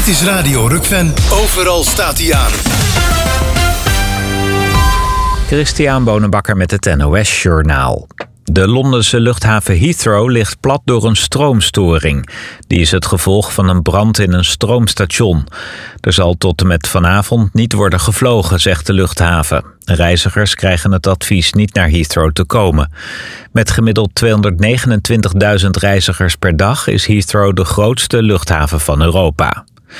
Dit is Radio Rukven. Overal staat hij aan. Christian Bonenbakker met het NOS Journaal. De Londense luchthaven Heathrow ligt plat door een stroomstoring. Die is het gevolg van een brand in een stroomstation. Er zal tot en met vanavond niet worden gevlogen, zegt de luchthaven. Reizigers krijgen het advies niet naar Heathrow te komen. Met gemiddeld 229.000 reizigers per dag is Heathrow de grootste luchthaven van Europa.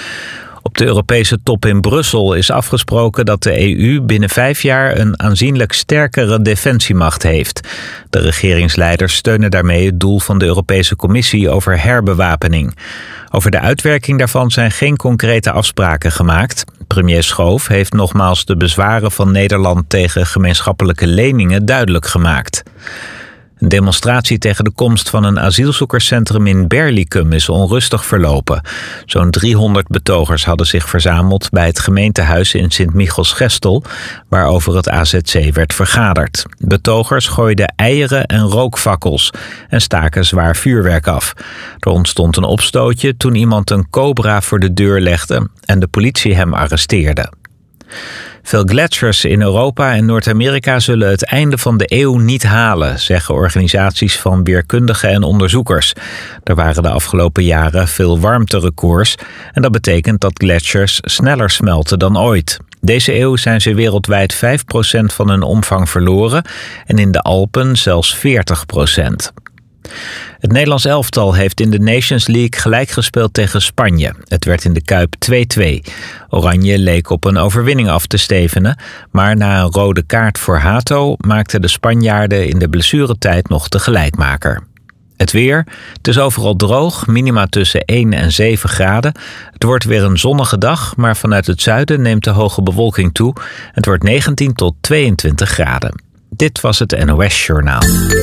Op de Europese top in Brussel is afgesproken dat de EU binnen 5 jaar een aanzienlijk sterkere defensiemacht heeft. De regeringsleiders steunen daarmee het doel van de Europese Commissie over herbewapening. Over de uitwerking daarvan zijn geen concrete afspraken gemaakt. Premier Schoof heeft nogmaals de bezwaren van Nederland tegen gemeenschappelijke leningen duidelijk gemaakt. Een demonstratie tegen de komst van een asielzoekerscentrum in Berlicum is onrustig verlopen. Zo'n 300 betogers hadden zich verzameld bij het gemeentehuis in Sint-Michels-Gestel, waarover het AZC werd vergaderd. Betogers gooiden eieren en rookfakkels en staken zwaar vuurwerk af. Er ontstond een opstootje toen iemand een cobra voor de deur legde en de politie hem arresteerde. Veel gletsjers in Europa en Noord-Amerika zullen het einde van de eeuw niet halen, zeggen organisaties van weerkundigen en onderzoekers. Er waren de afgelopen jaren veel warmterecords en dat betekent dat gletsjers sneller smelten dan ooit. Deze eeuw zijn ze wereldwijd 5% van hun omvang verloren en in de Alpen zelfs 40%. Het Nederlands elftal heeft in de Nations League gelijk gespeeld tegen Spanje. Het werd in de Kuip 2-2. Oranje leek op een overwinning af te stevenen, maar na een rode kaart voor Hato maakten de Spanjaarden in de blessuretijd nog de gelijkmaker. Het weer. Het is overal droog, minima tussen 1 en 7 graden. Het wordt weer een zonnige dag, maar vanuit het zuiden neemt de hoge bewolking toe. Het wordt 19 tot 22 graden. Dit was het NOS Journaal.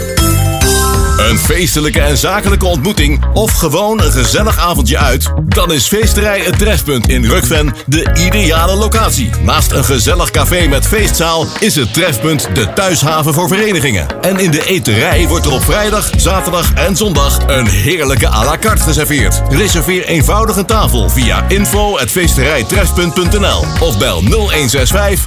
Een feestelijke en zakelijke ontmoeting of gewoon een gezellig avondje uit? Dan is Feesterij Het Trefpunt in Rukven de ideale locatie. Naast een gezellig café met feestzaal is het Trefpunt de thuishaven voor verenigingen. En in de eterij wordt er op vrijdag, zaterdag en zondag een heerlijke à la carte geserveerd. Reserveer eenvoudig een tafel via info@feesterijtrefpunt.nl of bel 0165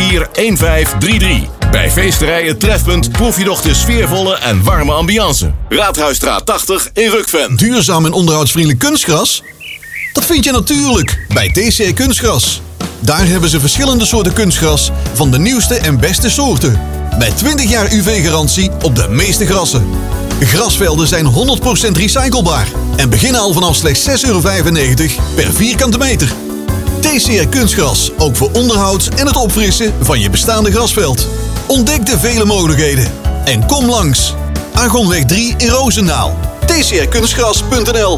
341533. Bij Feesterij Het Trefpunt proef je nog de sfeervolle en warme ambiance. Raadhuisstraat 80 in Rukven. Duurzaam en onderhoudsvriendelijk kunstgras? Dat vind je natuurlijk bij TCR Kunstgras. Daar hebben ze verschillende soorten kunstgras van de nieuwste en beste soorten. Met 20 jaar UV-garantie op de meeste grassen. Grasvelden zijn 100% recyclebaar en beginnen al vanaf slechts €6,95 per vierkante meter. TCR Kunstgras, ook voor onderhoud en het opfrissen van je bestaande grasveld. Ontdek de vele mogelijkheden en kom langs. Argonweg 3 in Roosendaal. tcrkunstgras.nl.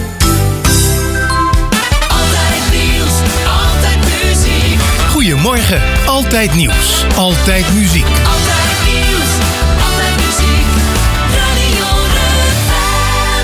Altijd nieuws, altijd muziek. Goedemorgen, altijd nieuws, altijd muziek. Altijd nieuws, altijd muziek. Radio Rukven.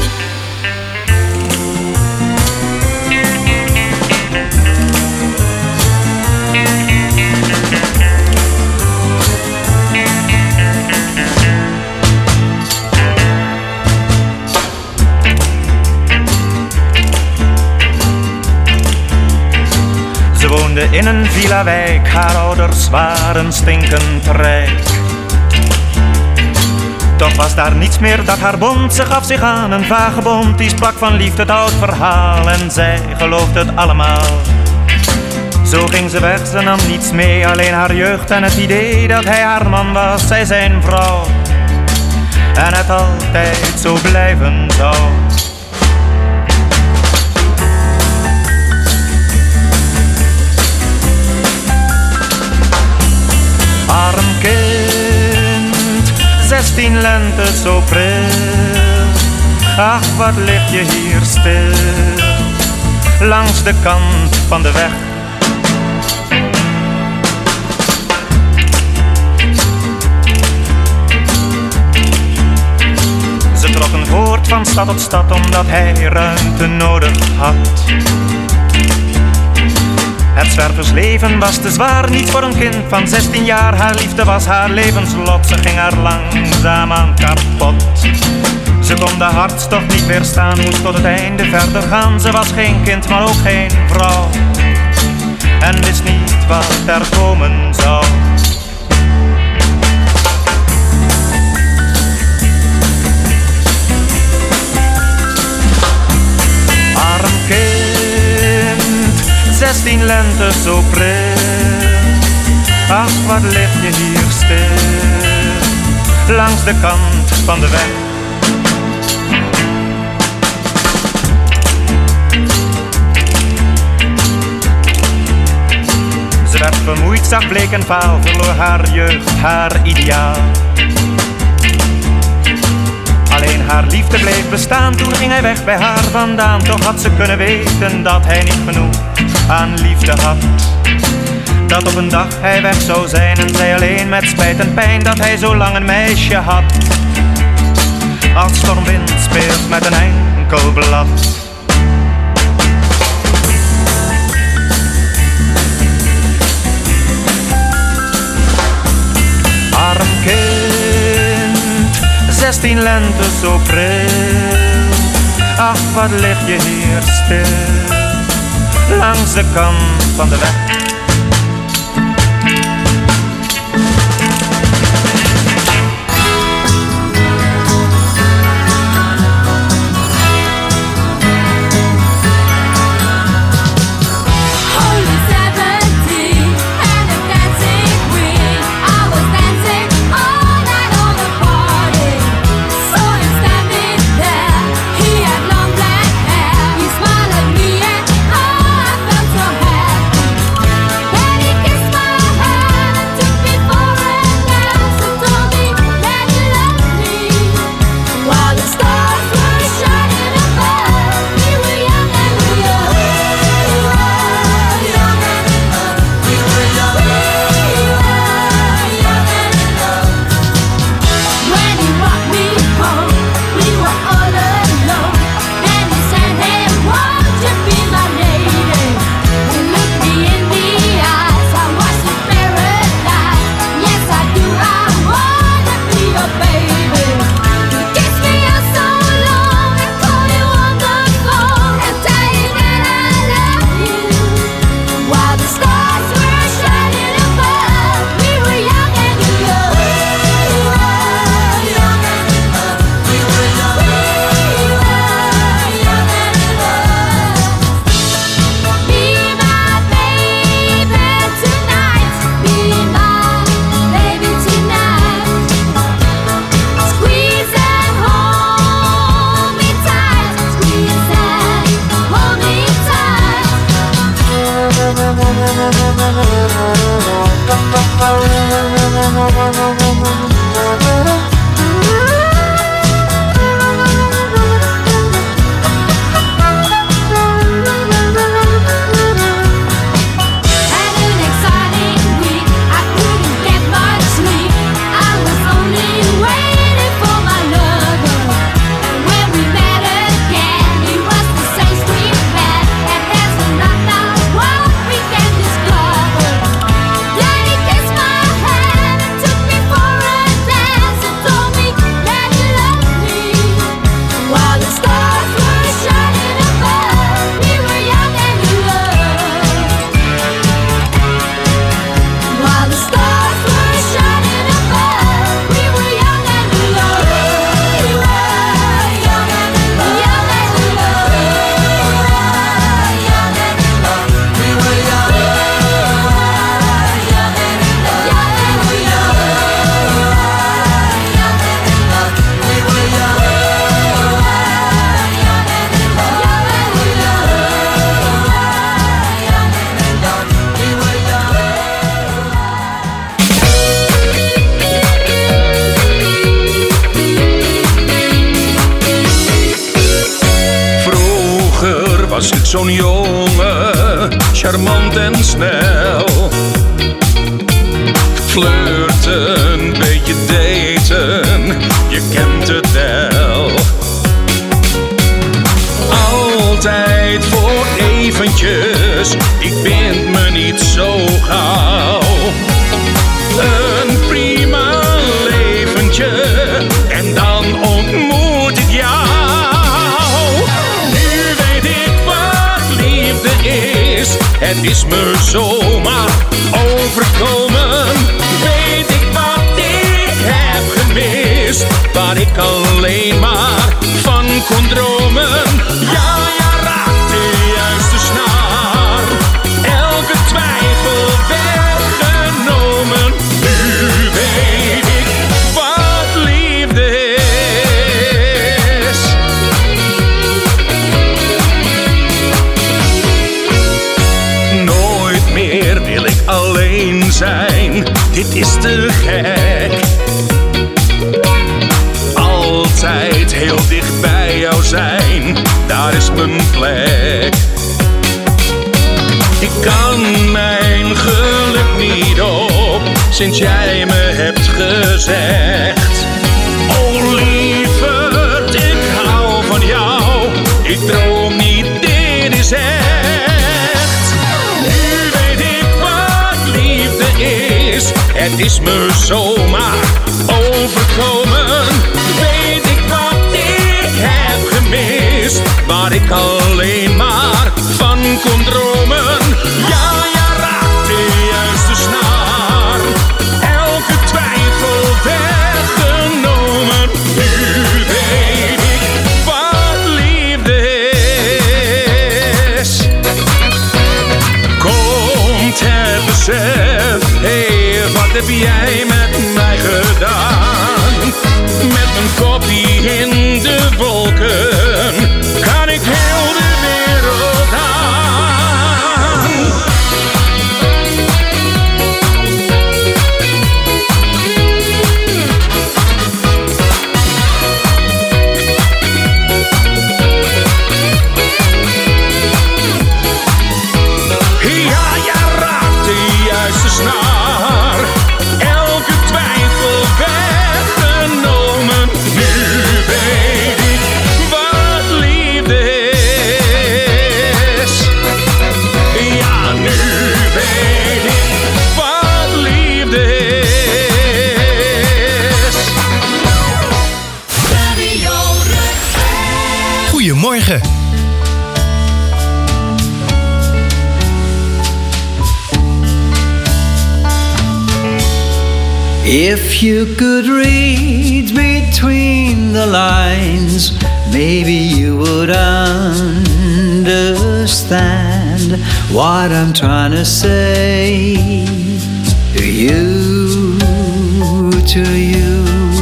Ze woonde in een villa-wijk, haar ouders waren stinkend rijk. Toch was daar niets meer dat haar bond, ze gaf zich aan een vagebond. Die sprak van liefde, het oud verhaal en zij geloofde het allemaal. Zo ging ze weg, ze nam niets mee, alleen haar jeugd en het idee dat hij haar man was, zij zijn vrouw. En het altijd zo blijven zou. Arm kind, 16 lente zo pril. Ach, wat lig je hier stil, langs de kant van de weg. Ze trokken voort van stad tot stad, omdat hij ruimte nodig had. Het zwerversleven was te zwaar, niet voor een kind van 16 jaar. Haar liefde was haar levenslot, ze ging haar langzaamaan kapot. Ze kon de hartstocht niet weerstaan, moest tot het einde verder gaan. Ze was geen kind, maar ook geen vrouw, en wist niet wat er komen zou. Arm kind, 16 lente zo pril. Ach, wat lig je hier stil, langs de kant van de weg. Ze werd vermoeid, zag bleek en vaal, verloor haar jeugd, haar ideaal. Alleen haar liefde bleef bestaan, toen ging hij weg bij haar vandaan. Toch had ze kunnen weten dat hij niet genoeg aan liefde had. Dat op een dag hij weg zou zijn en zij alleen met spijt en pijn dat hij zo lang een meisje had. Als stormwind speelt met een enkel blad. Arm kind, 16 lente zo pril. Ach, wat lig je hier stil, langs de kant van de weg. Was ik zo'n jongen, charmant en snel. Flirten, beetje daten, je kent het wel. Altijd voor eventjes, ik bind me niet zo gauw. Een prima leventje, en dan ontmoet ik jou. is. Het is me zomaar overkomen. Weet ik wat ik heb gemist, waar ik alleen maar van kon dromen. Ja, raak de juiste snaar. Elke twijfel weggenomen. Nu weet ik wat liefde is. Nooit meer wil ik alleen zijn. Dit is te gek. Altijd heel dicht bij jou zijn, daar is mijn plek. Ik kan mijn geluk niet op, sinds jij me hebt gezegd. Oh lieverd, ik hou van jou, ik droom niet, dit is echt. Nu weet ik wat liefde is, het is me zomaar overkomen. Weet ik wat ik heb gemist, waar ik alleen maar van kon dromen. Ja, raak de juiste snaar. Elke twijfel weggenomen. Nu weet ik wat liefde is. Komt het besef, hey, wat heb jij met mij gedaan? Met mijn kopie in de wolken kan ik heel de wereld aan. Ja, raak de juiste snaar. Elke twijfel weggenomen. Nu weet ik wat liefde is. Ja, nu weet ik wat liefde is. Radio Rutgers. Goedemorgen. If you could read between the lines, maybe you would understand what I'm trying to say to you, to you.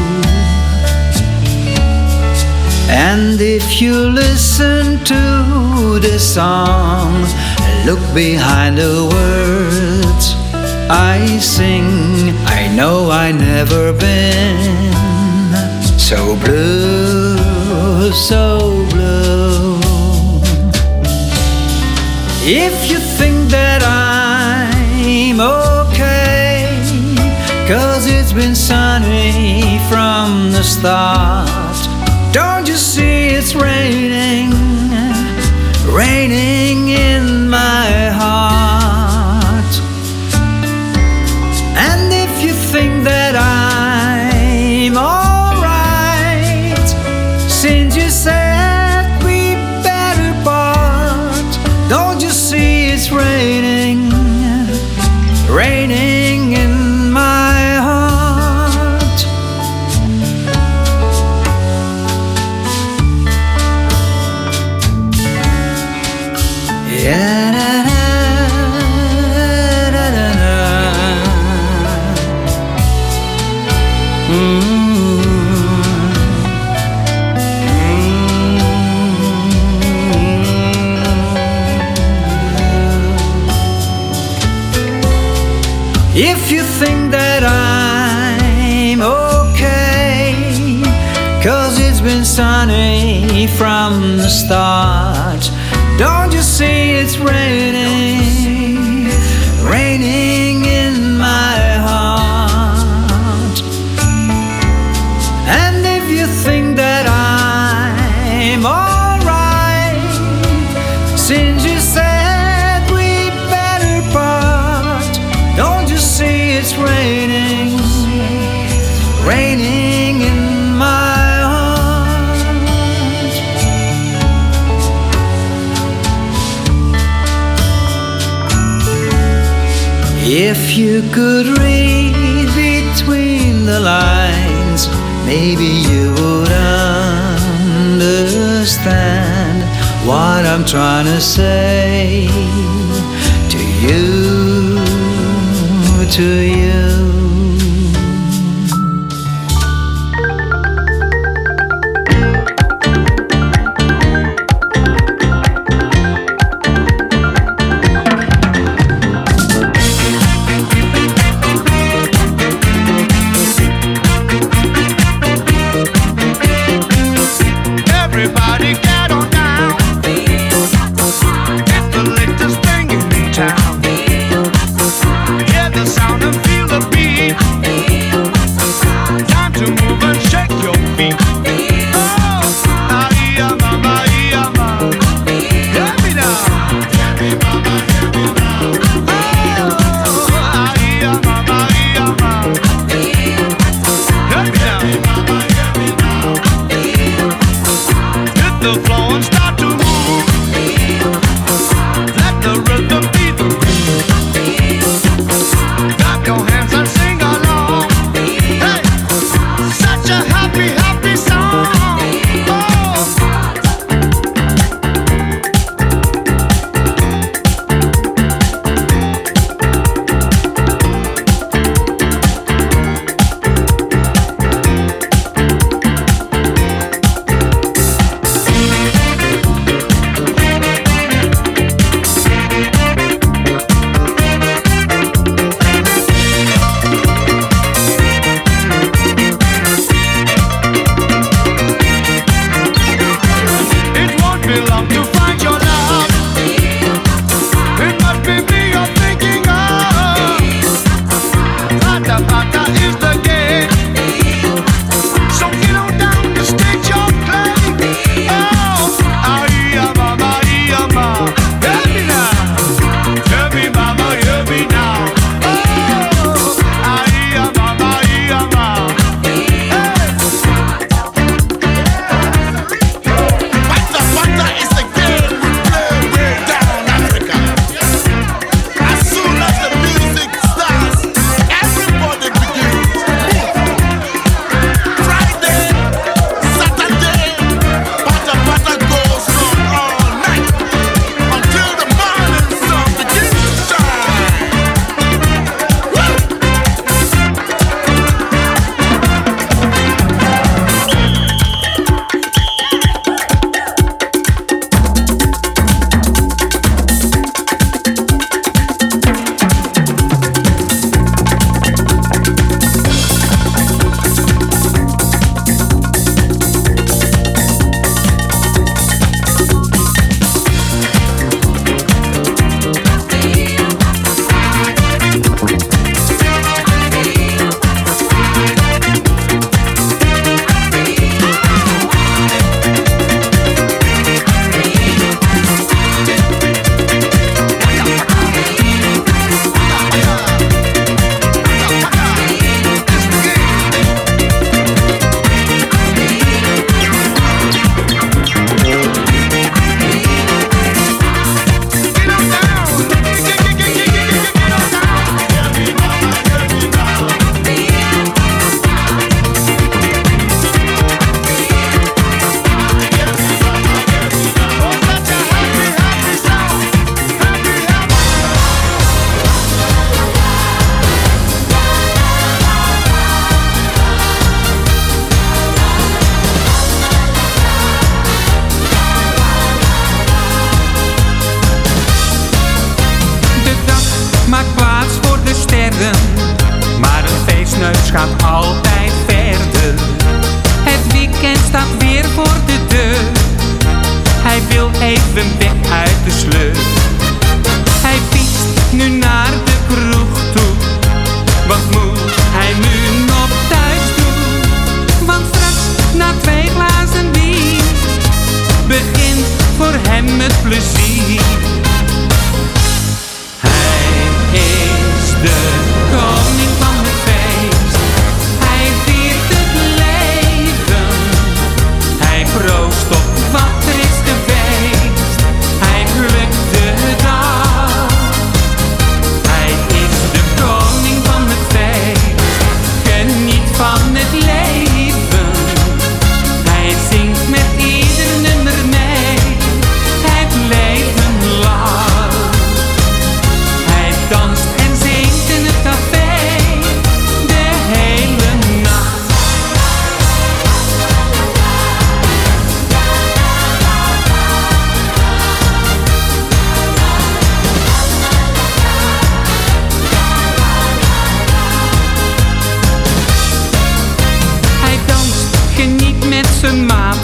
And if you listen to the song, look behind the words I sing, I know I never been so blue, so blue. If you think that I'm okay, 'cause it's been sunny from the start, don't you see it's raining, raining in my heart. And if you think that I'm alright, since you said we better part, don't you see it's raining, raining in my heart. Yeah. If you think that I'm okay, 'cause it's been sunny from the start, don't you see it's raining, raining in my heart. And if you think that I'm alright, since you said we better part, don't you see it's raining, raining in my heart. If you could read between the lines, maybe you would understand what I'm trying to say to you, to you. Everybody get on down. It's the latest thing in town. Hear the sound and feel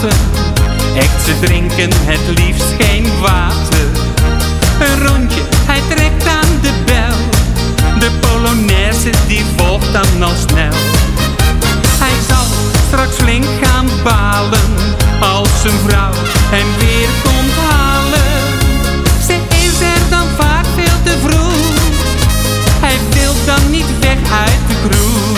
praten. Echt, ze drinken het liefst geen water. Een rondje, hij trekt aan de bel. De Polonaise die volgt dan al snel. Hij zal straks flink gaan balen als zijn vrouw hem weer komt halen. Ze is er dan vaak veel te vroeg. Hij wil dan niet weg uit de kroeg.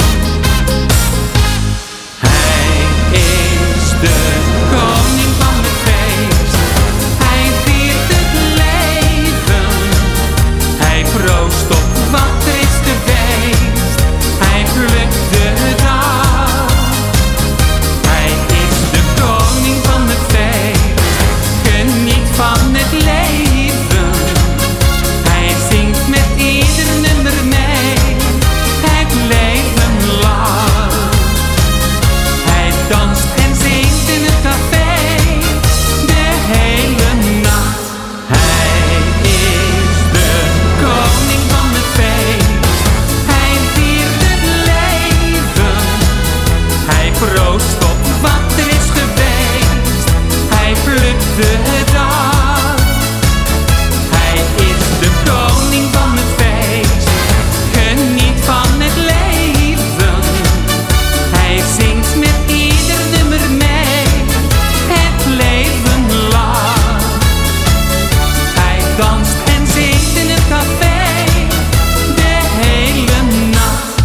Hij is de koning van het feest. Hij viert het leven. Hij proost op wat er is geweest. Hij plukt de dag. Hij is de koning van het feest. Geniet van het leven. Hij zingt met ieder nummer mee. Het leven lang. Hij danst en zingt in het café de hele nacht. Hij is de koning van het feest. Hij viert het leven. Hij proost op wat er is geweest. Hij plukt de dag. Hij is de koning van het feest. Geniet van het leven. Hij zingt met ieder nummer mee. Het leven lang. Hij danst en zingt in het café de hele nacht.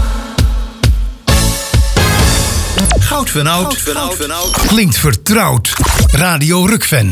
Goud van Oud klinkt vertrouwd. Radio Rukven.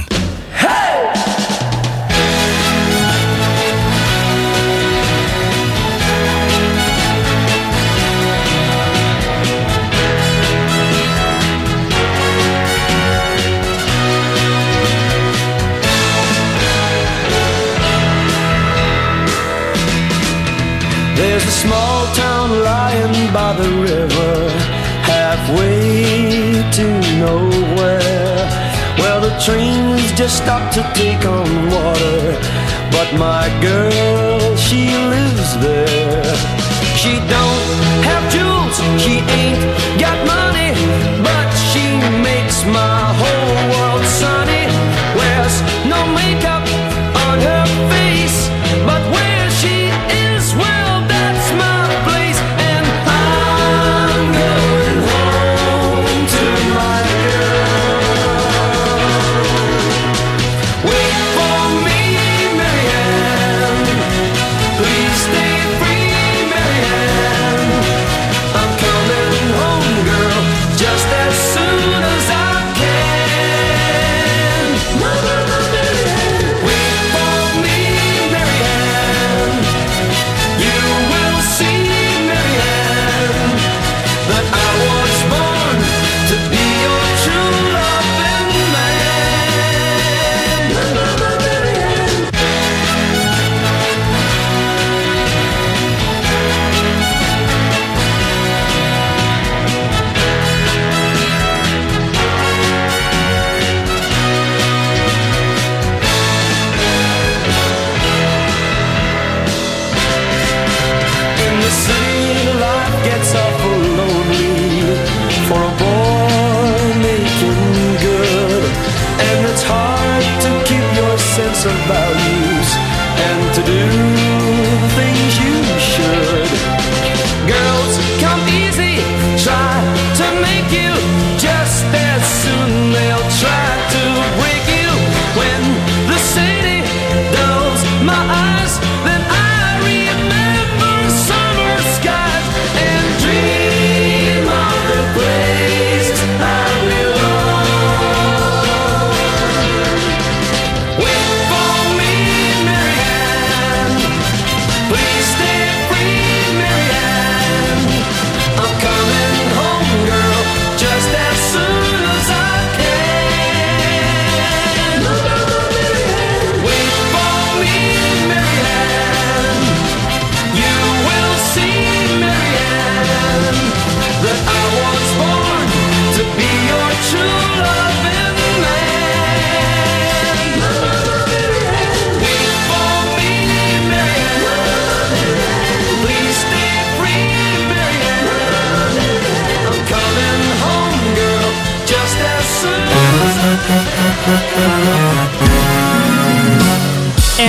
There's a small town lying by the river, halfway to nowhere, where the trains just stop to take on water. But my girl, she lives there. She don't have jewels, she ain't got money, but she makes my whole world sunny. Wears no makeup on her face, but where she is, well, that's my place. And I'm going home to my girl. Wait for me, Marianne. Please stay free, Marianne. I'm coming home, girl, just as soon as I can. Wait for me, Marianne. You will see, Marianne, that I was born to be your true loving man. In the city, life gets awful lonely for a boy making good, and it's hard to keep your sense of values and to do the things you should. Girls, come easy, try to make you, just as soon they'll try to break you. When the city dulls my eyes, then I remember summer skies and dream of the place I belong. Wait for me, Marianne. Please stay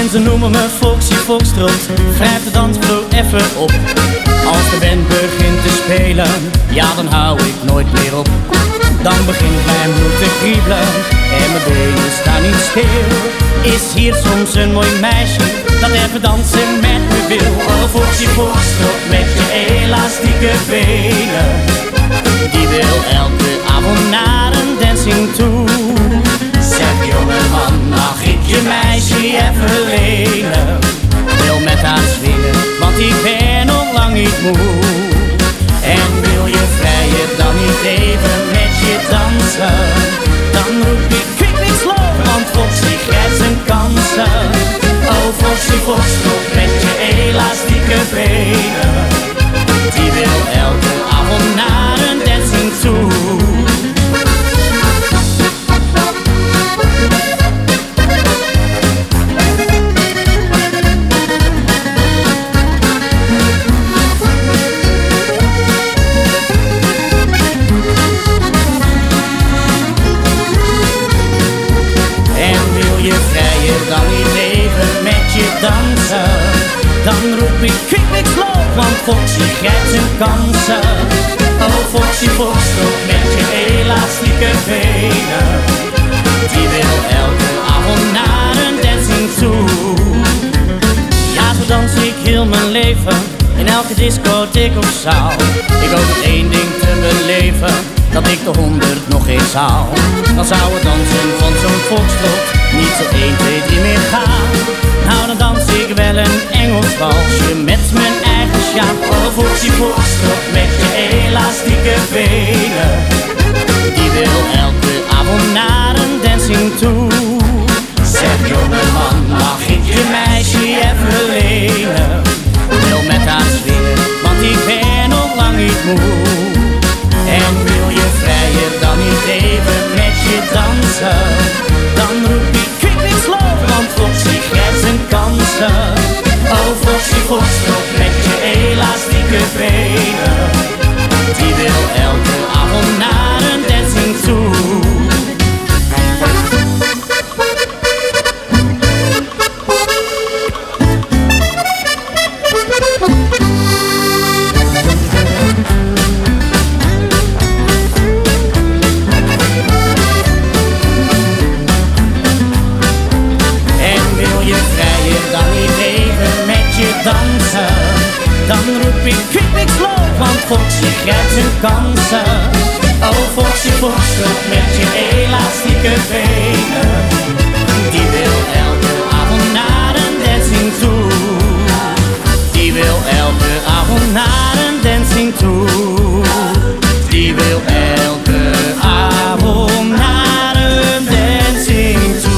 En ze noemen me Foxy Foxtrot, wrijf de dansvloer even op. Als de band begint te spelen, ja dan hou ik nooit meer op. Dan begint mijn bloed te kriebelen en mijn benen staan niet stil. Is hier soms een mooi meisje dat even dansen met me wil? Oh Foxy Foxtrot met je elastieke benen, die wil elke avond naar een dancing toe. Zeg jongeman, mag ik je meisje even lenen? Wil met haar swingen, want ik ben nog lang niet moe. En wil je vrijen dan niet even met je dansen? Dan roep ik quick niet slow, want Foxy grijpt zijn kansen. Oh Foxy Foxtrot met je elastieke benen, die wil elke avond naar een dancing toe. Dan niet even met je dansen, dan roep ik quick niks slow, want Foxy grijpt zijn kansen. Oh Foxy Foxtrot met je elastieke benen, die wil elke avond naar een dancing toe. Ja, zo dans ik heel mijn leven, in elke discotheek of zaal. Ik hoop het één ding te beleven, dat ik de 100 nog eens haal. Dan zou het dansen van zo'n foxtrot niet zo 1, 2, 3 meer gaan. Nou dan dans ik wel een Engels walsje met mijn eigen sjaal. Oh Foxy Foxtrot met je elastieke benen, die wil elke avond naar een dancing toe. Zeg jongeman, mag ik je meisje even lenen? Wil met haar swingen, want ik ben nog lang niet moe. En wil je vrijen dan niet even met je dansen? Dan roep ik quick niet slow, want Foxy grijpt zijn kansen. Oh Foxy Foxtrot met je elastieke benen, die wil elke avond naar een dancing toe. Dan roep ik quick niks slow, want Foxy grijpt zijn kansen. Oh Foxy Foxtrot met je elastieke benen, die wil elke avond naar een dancing toe. Die wil elke avond naar een dancing toe. Die wil elke avond naar een dancing toe.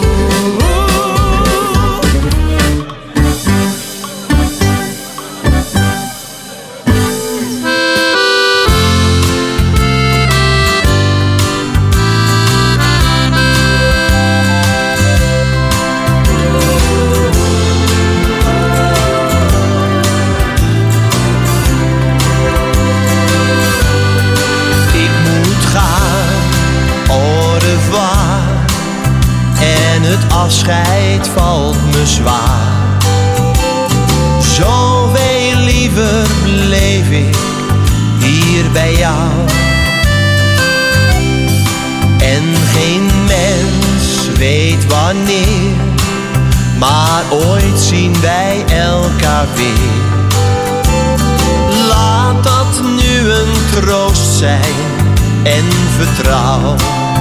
Afscheid valt me zwaar. Zoveel liever bleef ik hier bij jou. En geen mens weet wanneer, maar ooit zien wij elkaar weer. Laat dat nu een troost zijn en vertrouw.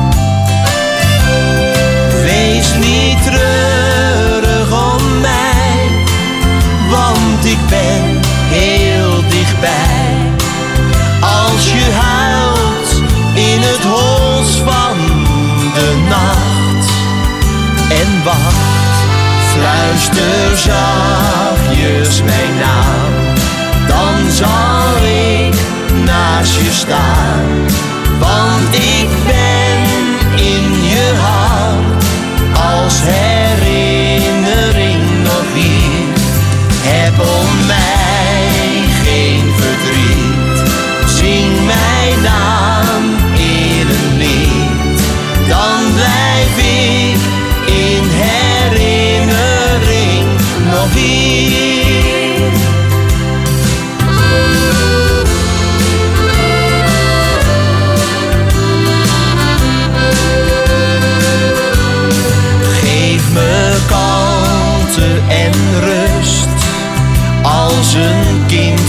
Wees niet treurig om mij, want ik ben heel dichtbij. Als je huilt in het hols van de nacht en wacht, fluister zachtjes mijn naam. Dan zal ik naast je staan, want ik ben in je hart. Als herinnering nog hier, heb om mij geen verdriet. Zing mijn naam in een lied, dan blijf ik in herinnering.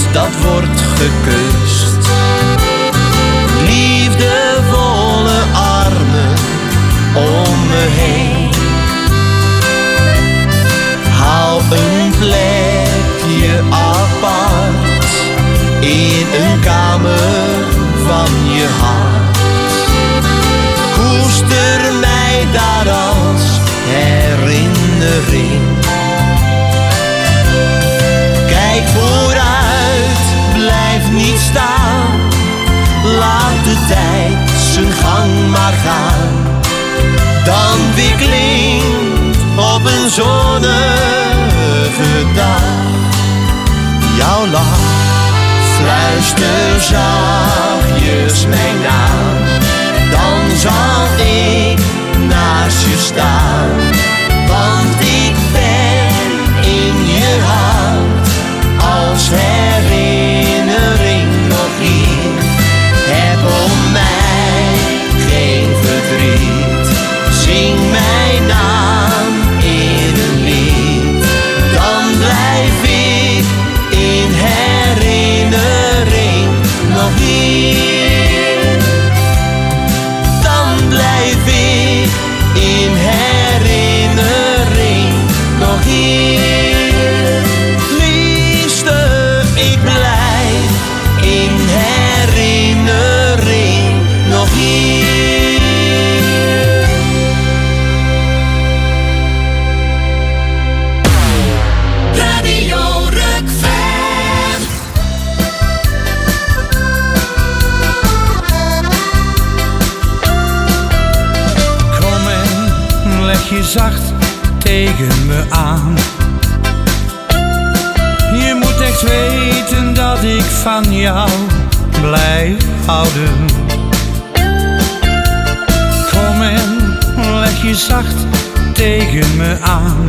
dat wordt gekust. Liefdevolle armen om me heen. Hou een plekje apart in een kamer van je hart. Koester mij daar als herinnering. Kijk vooruit, blijf niet staan. Laat de tijd zijn gang maar gaan. Dan weer klinkt op een zonnige dag jouw lach. Fluister zachtjes mijn naam. Dan zal ik naast je staan. Want ik ben in je hart als herinnering nog hier. Heb om mij geen verdriet. Zing mijn naam in een lied. Dan blijf ik in herinnering nog hier. Dan blijf ik in herinnering nog hier. Liefste, ik blijf in herinnering nog hier. Radio Rockfan. Kom en leg je zacht tegen me aan. Je moet echt weten dat ik van jou blijf houden. Kom en leg je zacht tegen me aan.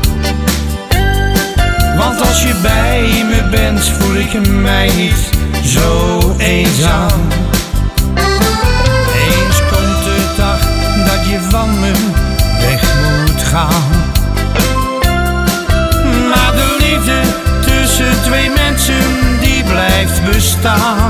Want als je bij me bent, voel ik mij niet zo eenzaam. Eens komt de dag dat je van me weg moet gaan. Maar de liefde tussen twee mensen, die blijft bestaan.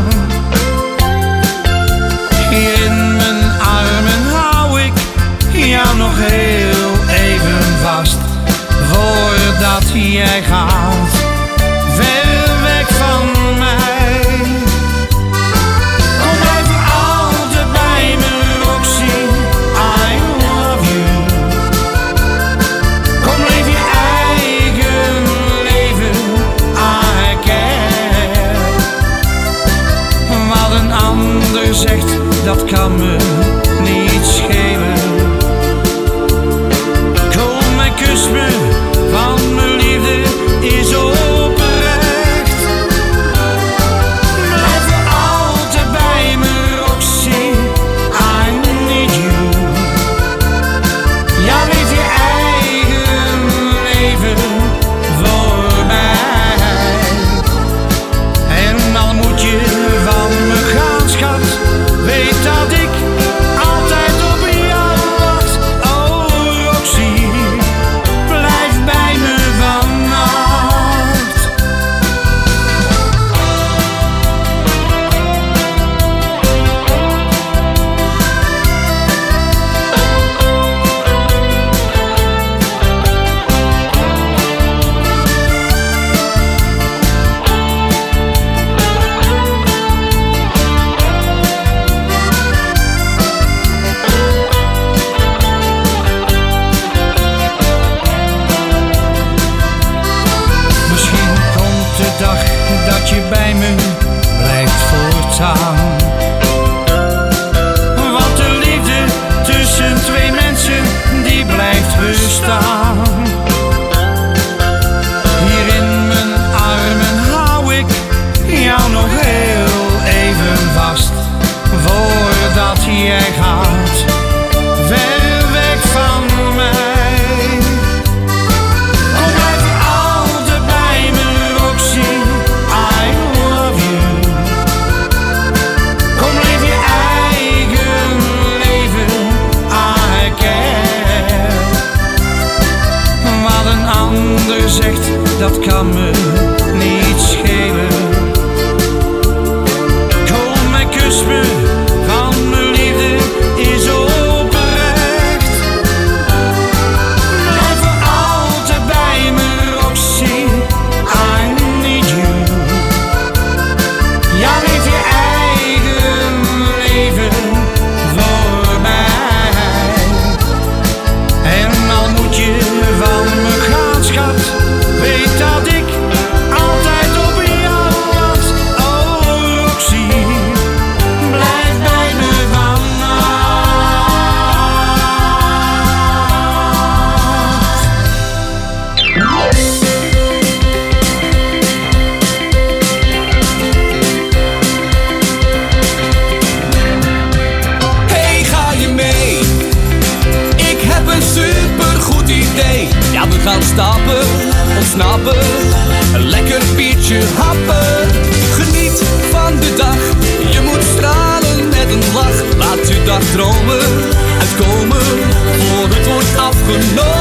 Hier in mijn armen hou ik jou nog heel even vast. Voordat jij gaat, ver weg van mij. Kom blijf altijd bij me, Roxy, I love you. Kom leef je eigen leven, I care. Wat een ander zegt, dat kan me niet schelen. Kom en kus me, want mijn liefde is oprecht. Blijf er altijd bij me, Roxy, I need you. Ja, leef je eigen leven voor mij. En al moet je van me gaan, schat, weet dat ik altijd op jou wacht. Oh, Roxy, blijf bij me vannacht. Misschien komt de dag dat je bij me blijft voortaan. Want de liefde tussen twee mensen, die blijft bestaan. Hier in mijn armen hou ik jou nog heel even vast. Voordat jij gaat, ver weg van mij. Kom blijf altijd bij me, Roxy, I love you. Kom leef je eigen leven, I care. Wat een ander zegt, dat kan me niet schelen. kus me van mijn liefde is oprecht. Blijf voor altijd bij me, Roxy, I need you. Ja, leef je eigen leven voor mij. En al moet je van me gaan, schat, weet dat ik altijd op jou was. Oh, Roxy, blijf bij me Hey, ga je mee? Ik heb een supergoed idee. Ja, we gaan stappen, ontsnappen, een lekker biertje happen. Geniet van de dag, je moet stralen met een lach. Laat je dag dromen, uitkomen, voor het wordt afgenomen.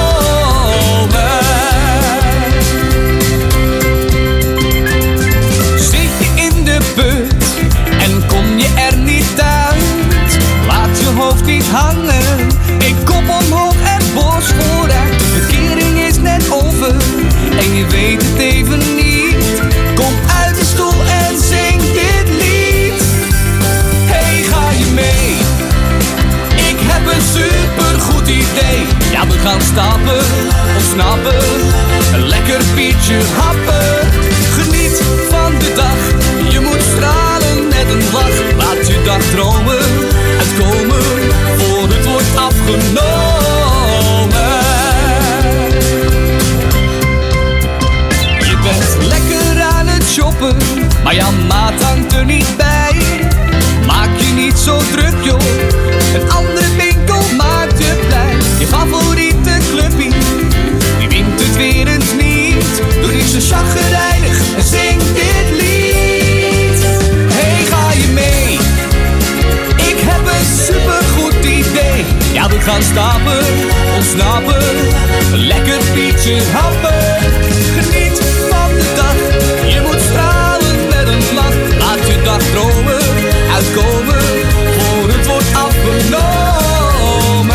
Zit je in de put en kom je er niet uit? Laat je hoofd niet hangen, ik kop omhoog en borst vooruit. De verkering is net over en je weet het even niet. Kom uit de stoel en zing dit lied. Hey, ga je mee? Ik heb een supergoed idee. Ja, we gaan stappen, ontsnappen, een lekker biertje happen. Geniet van de dag, je moet stralen met een lach. Laat je dag dromen, uitkomen, voor het wordt afgenomen. Je bent lekker aan het shoppen, maar jouw maat hangt er niet bij. Maak je niet zo druk, joh, een andere winkel maakt je blij. Je favoriete clubpie, die wint het weer eens niet. Doe niet zo chagrijnig en zing dit lied. Hey, ga je mee? Ik heb een supergoed idee. Ja, we gaan stappen, ontsnappen, een lekker biertje happen. Geniet van de dag, je moet stralen met een lach. Laat je dag dromen, uitkomen, voor het wordt afgenomen.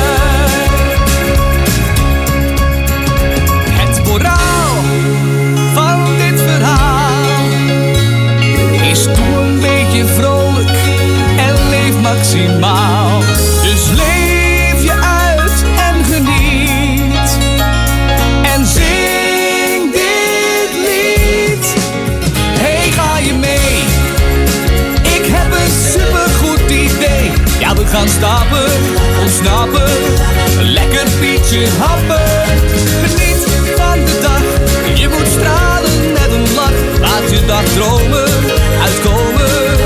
Het moraal van dit verhaal is doe een beetje vrolijk en leef maximaal. Dus leef je uit en geniet en zing dit lied. Hey, ga je mee? Ik heb een supergoed idee. Ja, we gaan stappen, ontsnappen, een lekker biertje happen. Geniet van de dag, je moet stralen met een lach. Laat je dag dromen, uitkomen.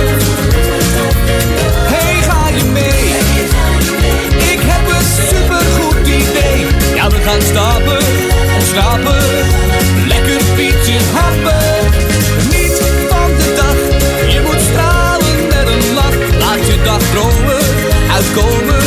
Hey, ga je mee? Ik heb een supergoed idee. Ja, we gaan stappen, ontsnappen, lekker biertje happen. Geniet van de dag, je moet stralen met een lach. Laat je dag dromen, uitkomen,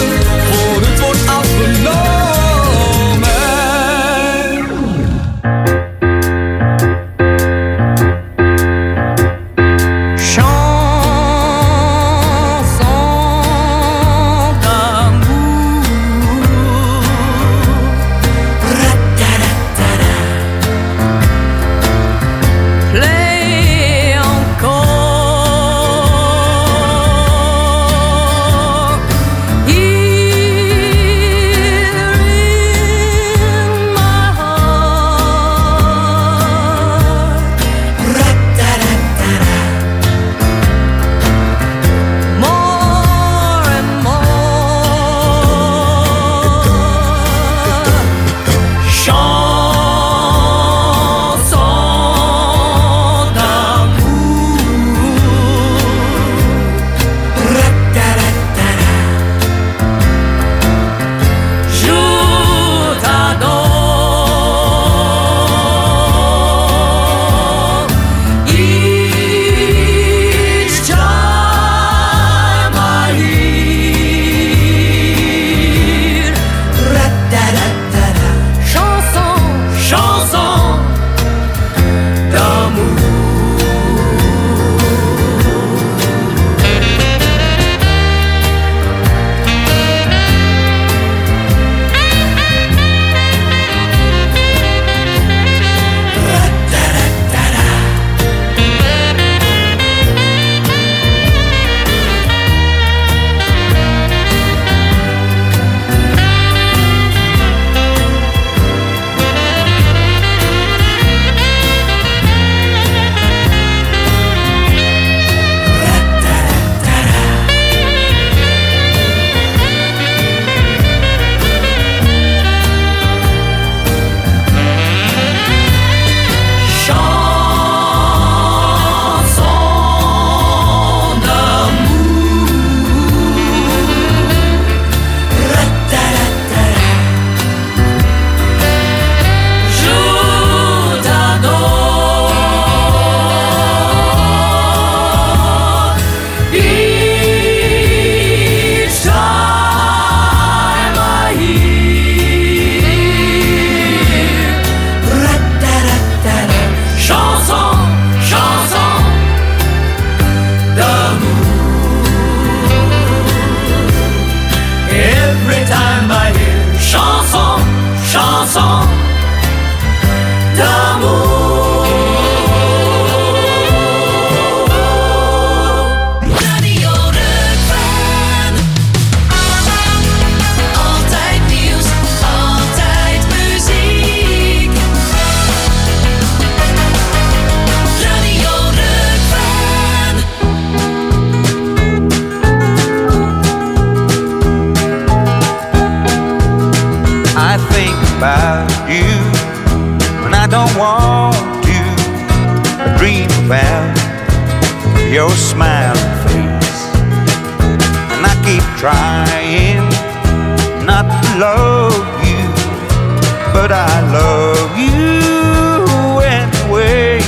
don't want to dream about your smiling face. And I keep trying not to love you, but I love you anyway.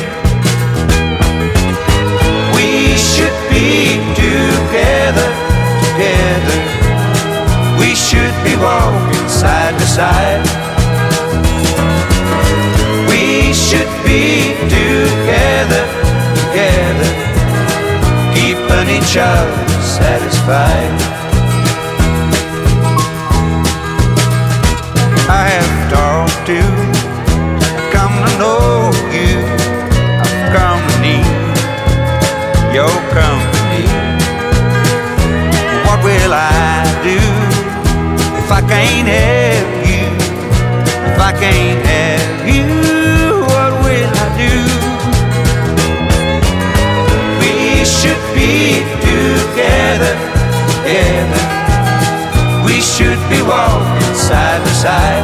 We should be together, together. We should be walking side by side. We should be together, together, keeping each other satisfied. I have talked to, come to know you. I've come to need your company. What will I do if I can't have you? If I can't have you, what will I do? We should be together, together. We should be walking side by side.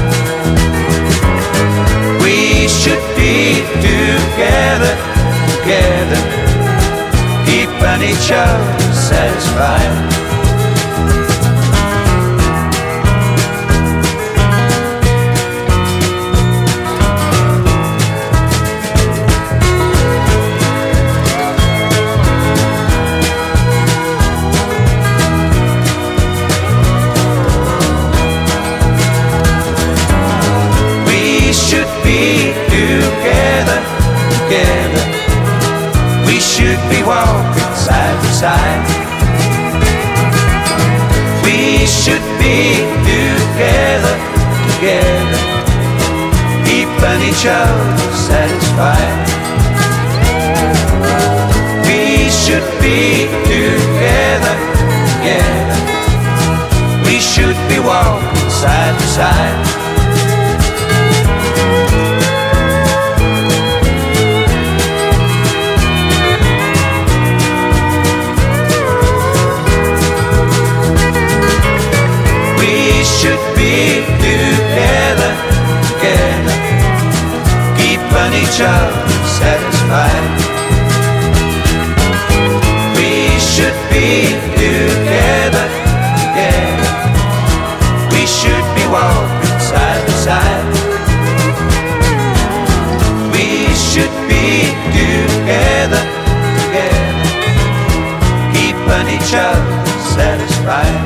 We should be together, together, keeping each other satisfied. We should be walking side by side. We should be together, together, keeping each other satisfied. We should be together, together. We should be walking side by side. Together, together, keeping each other satisfied. We should be together, together. We should be walking side by side. We should be together, together, keeping each other satisfied.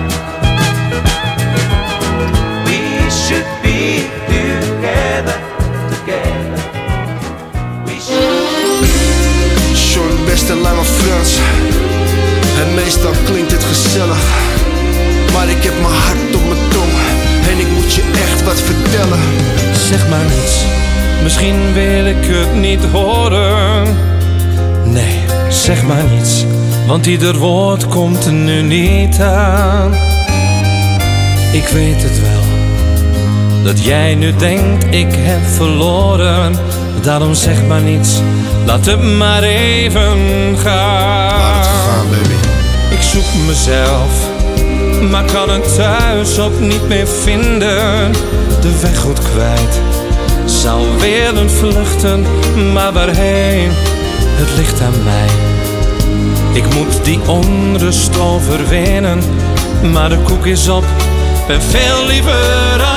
Beste lange Frans. En meestal klinkt het gezellig, maar ik heb mijn hart op mijn tong en ik moet je echt wat vertellen. Zeg maar niets, misschien wil ik het niet horen. Nee, zeg maar niets, want ieder woord komt er nu niet aan. Ik weet het wel, dat jij nu denkt ik heb verloren. Daarom zeg maar niets, laat het maar even gaan. Laat het gaan, baby. Ik zoek mezelf, maar kan het thuis ook niet meer vinden. De weg goed kwijt, zou willen vluchten, maar waarheen? Het ligt aan mij. Ik moet die onrust overwinnen, maar de koek is op, ben veel liever alleen.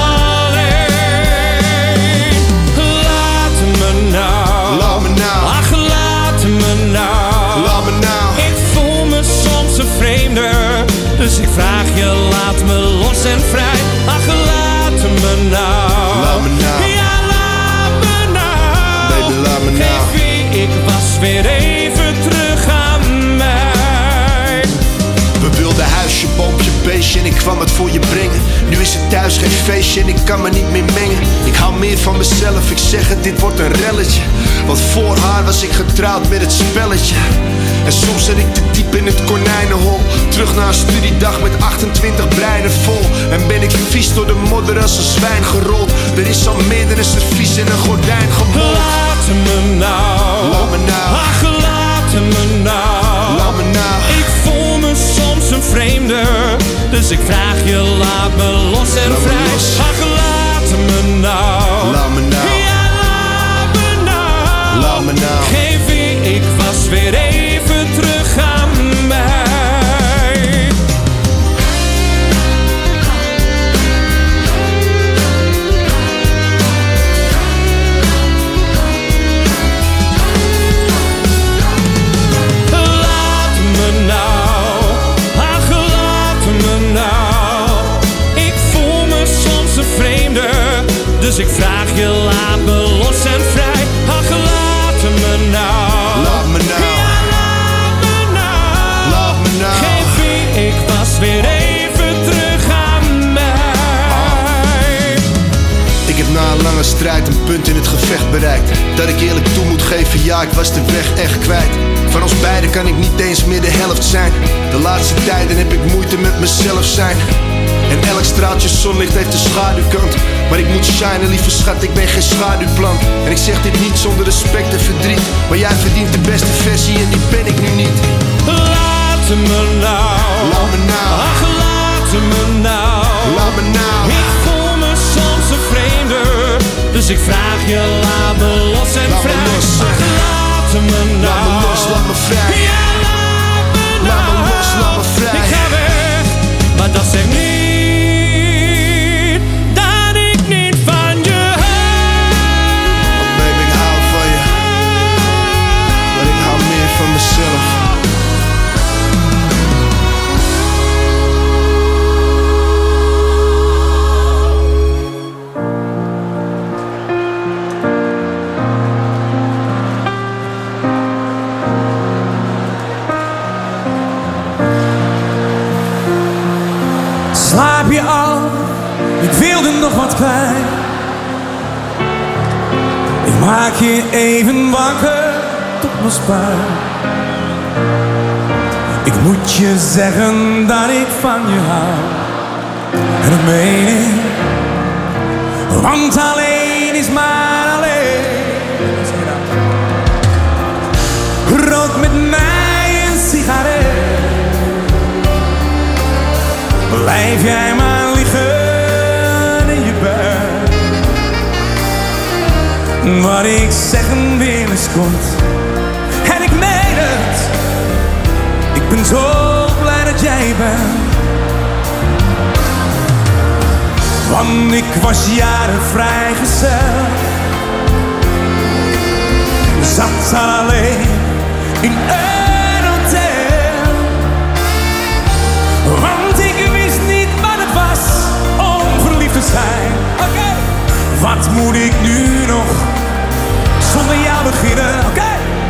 Laat me nou. Ach, laat me nou. Laat me nou. Ik voel me soms een vreemde, dus ik vraag je, laat me los en vrij. Ach, laat me nou. Laat me nou. Ja, laat me nou. Baby, laat me nou. Geef wie ik was weer even terug aan mij. We wilden huisje, boompje, beestje en ik kwam het voor je brengen. Nu is het thuis geen feestje en ik kan me niet meer mengen. Ik hou meer van mezelf, ik zeg het, dit wordt een relletje. Want voor haar was ik getrouwd met het spelletje. En soms zit ik te diep in het konijnenhol. Terug naar een studiedag met 28 breinen vol. En ben ik vies door de modder als een zwijn gerold. Er is al meerdere servies in een gordijn gemold. Laat me nou. Laat me nou. Ach, laat me nou. Laat me nou. Ik voel me soms een vreemde, dus ik vraag je, laat me los en vrij. Ach, laat me nou. Laat me nou. Ja, laat me nou. Geen wie, ik was weer even terug aan mij. Dus ik vraag je, laat me los en vrij. Ach, laat me nou. Laat me nou. Ja, laat me nou. Laat me nou. Geen wie, ik was weer even terug aan mij. Ik heb na een lange strijd een punt in het gevecht bereikt. Dat ik eerlijk toe moet geven, ja, ik was de weg echt kwijt. Van ons beiden kan ik niet eens meer de helft zijn. De laatste tijden heb ik moeite met mezelf zijn. En elk straaltje zonlicht heeft een schaduwkant. Maar ik moet shinen, lieve schat, ik ben geen schaduwplant. En ik zeg dit niet zonder respect en verdriet. Maar jij verdient de beste versie en die ben ik nu niet. Laat me nou. Laat me nou. Ach, laat me nou. Laat me nou. Ik voel me soms een vreemde. Dus ik vraag je, laat me los en laat vrij. Me los, ach, laat me nou. Laat me los, laat me vrij. Ja, laat me nou. Laat me los, laat me vrij. Ik ga weg, maar dat zegt niet dat ik niet van je hou. Baby, ik hou van je. Maar ik hou meer van mezelf. Slaap je al? Ik wilde nog wat kwijt. Ik maak je even wakker tot mijn spijt. Ik moet je zeggen dat ik van je hou. En dat meen ik. Want alleen is maar alleen. Rook met mij een sigaret. Blijf jij maar liggen in je bed. Wat ik zeggen wil is kort. En ik meen het. Ik ben zo blij dat jij bent. Want ik was jaren vrijgezel. Zat alleen in een hotel. Want ik wist niet wat het was om verliefd te zijn. Oké. Wat moet ik nu nog zonder jou beginnen? Oké.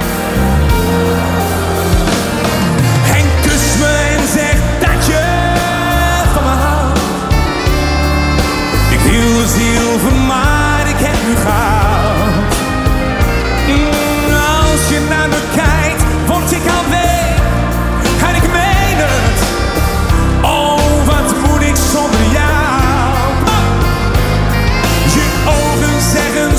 En kus me en zeg dat je van me houdt. Ik wil zilver, maar ik heb nu goud. Als je naar me kijkt, word ik alweer. En ik meen het. Oh, wat moet ik zonder jou? Je ogen zeggen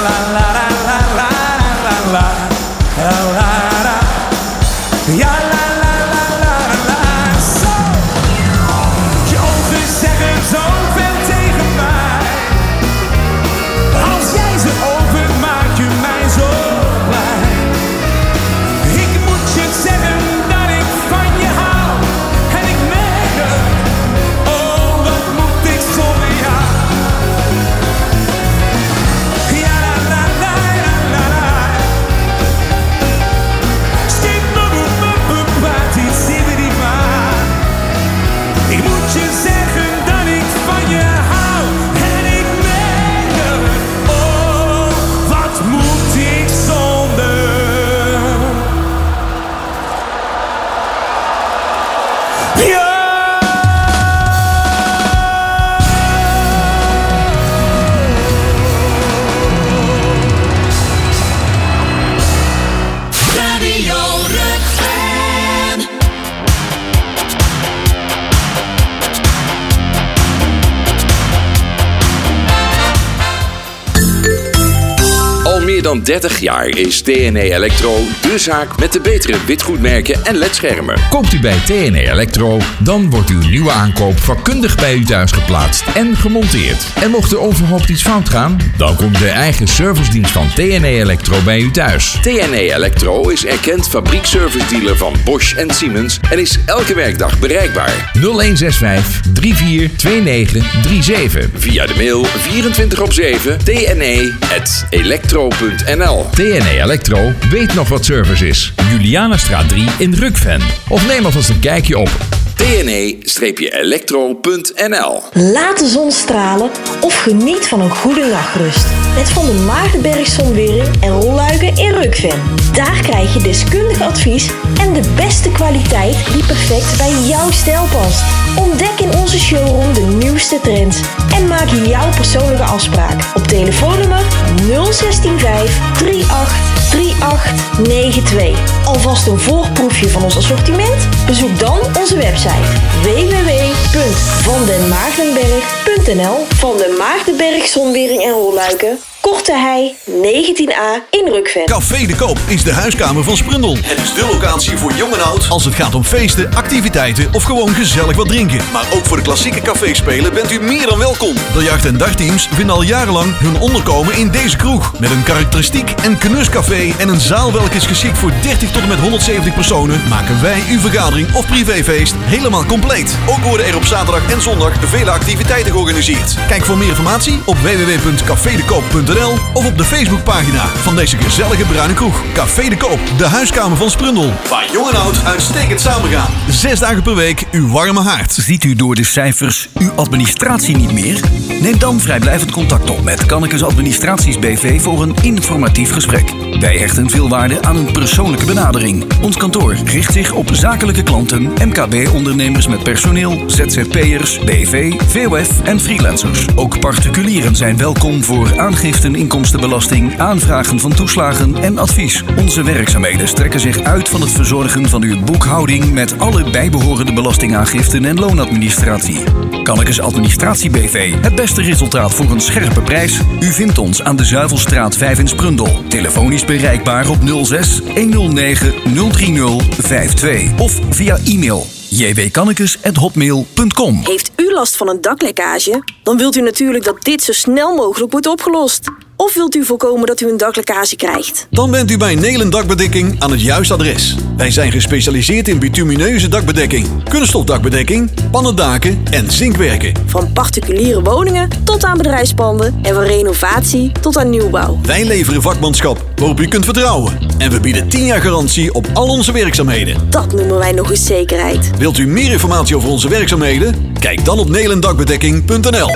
meer dan 30 jaar is TNE Electro de zaak met de betere witgoedmerken en ledschermen. Koopt u bij TNE Electro, dan wordt uw nieuwe aankoop vakkundig bij u thuis geplaatst en gemonteerd. En mocht er onverhoopt iets fout gaan, dan komt de eigen servicedienst van TNE Electro bij u thuis. TNE Electro is erkend fabriekservice-dealer van Bosch en Siemens en is elke werkdag bereikbaar. 0165 342937. Via de mail 24/7 tne@electro.nl. TNE Electro weet nog wat service is. Julianastraat 3 in Rukven. Of neem alvast een kijkje op tne-electro.nl. Laat de zon stralen of geniet van een goede nachtrust. Met Van der Maardenberg Zonwering en Rolluiken in Rukven. Daar krijg je deskundig advies en de beste kwaliteit die perfect bij jouw stijl past. Ontdek in onze showroom de nieuwste trends en maak jouw persoonlijke afspraak op telefoonnummer 0165 383892. Alvast een voorproefje van ons assortiment? Bezoek dan onze website www.vandenmaardenberg.nl. Van den Maardenberg Zonwering en Rolluiken. Korte Hei 19A in Rukven. Café de Koop is de huiskamer van Sprundel. Het is de locatie voor jong en oud als het gaat om feesten, activiteiten of gewoon gezellig wat drinken. Maar ook voor de klassieke caféspelen bent u meer dan welkom. Biljart- en dartteams vinden al jarenlang hun onderkomen in deze kroeg. Met een karakteristiek en knuscafé en een zaal welke is geschikt voor 30 tot en met 170 personen, maken wij uw vergadering of privéfeest helemaal compleet. Ook worden er op zaterdag en zondag vele activiteiten georganiseerd. Kijk voor meer informatie op www.cafedekoop.nl of op de Facebookpagina van deze gezellige bruine kroeg. Café de Koop, de huiskamer van Sprundel. Waar jong en oud uitstekend samengaan. 6 dagen per week uw warme haard. Ziet u door de cijfers uw administratie niet meer? Neem dan vrijblijvend contact op met Kannekes Administraties BV voor een informatief gesprek. Wij hechten veel waarde aan een persoonlijke benadering. Ons kantoor richt zich op zakelijke klanten, MKB-ondernemers met personeel, ZZP'ers, BV, VOF en freelancers. Ook particulieren zijn welkom voor aangiften inkomstenbelasting, aanvragen van toeslagen en advies. Onze werkzaamheden strekken zich uit van het verzorgen van uw boekhouding met alle bijbehorende belastingaangiften en loonadministratie. Kannekes Administratie BV, het beste resultaat voor een scherpe prijs. U vindt ons aan de Zuivelstraat 5 in Sprundel. Telefonisch bereikbaar op 06 109 030 52 of via e-mail jwkannekes@hotmail.com. Heeft u last van een daklekkage? Dan wilt u natuurlijk dat dit zo snel mogelijk wordt opgelost. Of wilt u voorkomen dat u een daklekkage krijgt? Dan bent u bij Nelen Dakbedekking aan het juiste adres. Wij zijn gespecialiseerd in bitumineuze dakbedekking, kunststofdakbedekking, pannendaken en zinkwerken. Van particuliere woningen tot aan bedrijfspanden en van renovatie tot aan nieuwbouw. Wij leveren vakmanschap waarop u kunt vertrouwen. En we bieden 10 jaar garantie op al onze werkzaamheden. Dat noemen wij nog eens zekerheid. Wilt u meer informatie over onze werkzaamheden? Kijk dan op nelendakbedekking.nl.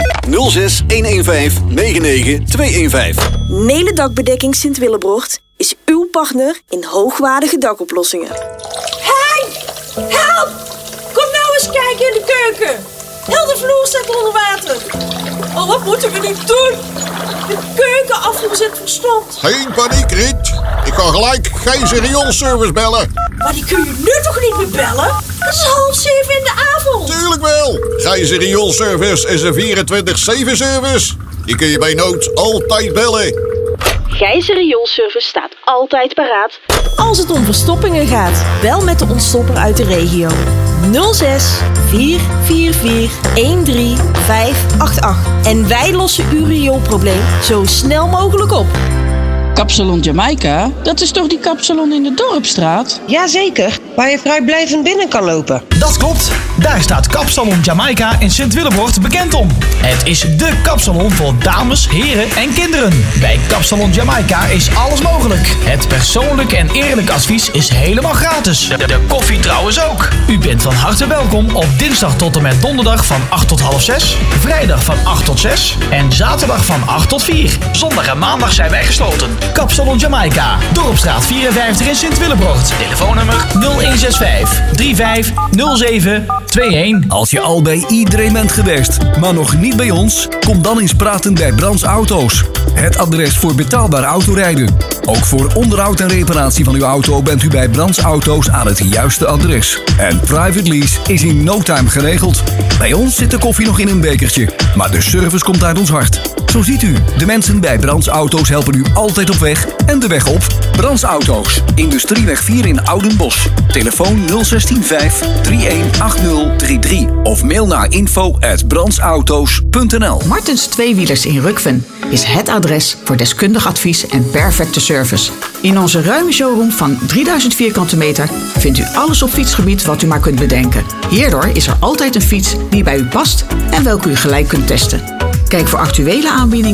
06 115 99 215. Nelen Dakbedekking Sint-Willebrocht is uw partner in hoogwaardige dakoplossingen. Hey! Help! Kom nou eens kijken in de keuken. Heel de vloer staat onder water. Oh, wat moeten we nu doen? De keukenafvoer verstomd. Geen paniek, Riet. Ik kan gelijk geen rioolservice bellen. Maar die kun je nu toch niet meer bellen? Het is 6:30 in de avond. Tuurlijk wel. Geen rioolservice is een 24/7 service. Die kun je bij nood altijd bellen. Gijzer Rioolservice staat altijd paraat als het om verstoppingen gaat. Bel met de ontstopper uit de regio. 06 444 13588. En wij lossen uw rioolprobleem zo snel mogelijk op. Kapsalon Jamaica, dat is toch die kapsalon in de Dorpstraat? Jazeker, waar je vrijblijvend binnen kan lopen. Dat klopt, daar staat Kapsalon Jamaica in Sint-Willebord bekend om. Het is dé kapsalon voor dames, heren en kinderen. Bij Kapsalon Jamaica is alles mogelijk. Het persoonlijk en eerlijk advies is helemaal gratis. De koffie trouwens ook. U bent van harte welkom op dinsdag tot en met donderdag van 8 tot half 6, vrijdag van 8 tot 6 en zaterdag van 8 tot 4. Zondag en maandag zijn wij gesloten. Kapsalon Jamaica, Dorpstraat 54 in Sint-Willebord. Telefoonnummer 0165 350721. Als je al bij iedereen bent geweest, maar nog niet bij ons, kom dan eens praten bij Brands Auto's. Het adres voor betaalbaar autorijden. Ook voor onderhoud en reparatie van uw auto bent u bij Brands Auto's aan het juiste adres. En private lease is in no time geregeld. Bij ons zit de koffie nog in een bekertje, maar de service komt uit ons hart. Zo ziet u, de mensen bij Brands Auto's helpen u altijd op weg en de weg op. Brands Auto's, Industrieweg 4 in Oudenbosch. Telefoon 016 318033 of mail naar info@brandsauto's.nl. Martens Tweewielers in Rukven is het adres voor deskundig advies en perfecte service. In onze ruime showroom van 3000 vierkante meter vindt u alles op fietsgebied wat u maar kunt bedenken. Hierdoor is er altijd een fiets die bij u past en welke u gelijk kunt testen. Kijk voor actuele aanbiedingen